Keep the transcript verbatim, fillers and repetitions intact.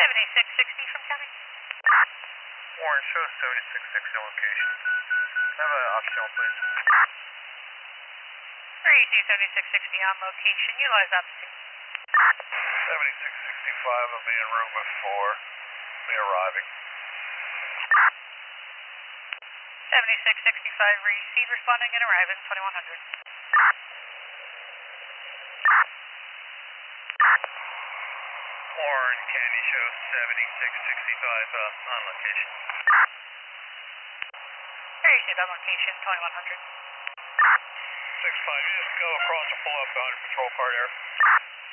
seventy-six sixty from county. Warren, show seventy-six sixty location. Have an optional, please. three two seventy-six sixty on location. Utilize altitude. seventy-six sixty-five will be en route with four. Be arriving. seventy-six sixty-five, receive, responding and arriving, twenty-one hundred. Warren, can you show seventy-six sixty-five uh, on location? Received on location, twenty-one hundred. six five, you just go across and pull up boundary patrol car there.